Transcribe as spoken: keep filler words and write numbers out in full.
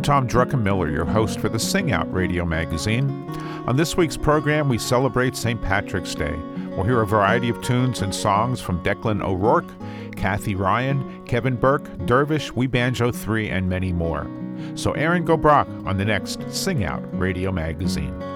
I'm Tom Druckenmiller, your host for the Sing Out Radio magazine. On this week's program, we celebrate Saint Patrick's Day. We'll hear a variety of tunes and songs from Declan O'Rourke, Kathy Ryan, Kevin Burke, Dervish, We Banjo three, and many more. So Aaron Gobrock on the next Sing Out Radio magazine.